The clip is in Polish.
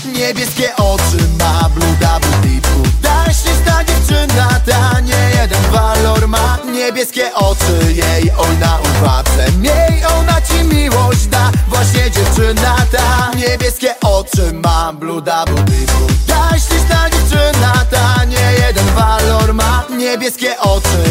Niebieskie oczy ma, bluda budipu. Ta śliczna dziewczyna, ta nie jeden walor ma. Niebieskie oczy jej, oj na uwadze miej, ona ci miłość da. Właśnie dziewczyna ta, niebieskie oczy ma, bluda budipu. Ta śliczna dziewczyna, ta nie jeden walor ma. Niebieskie oczy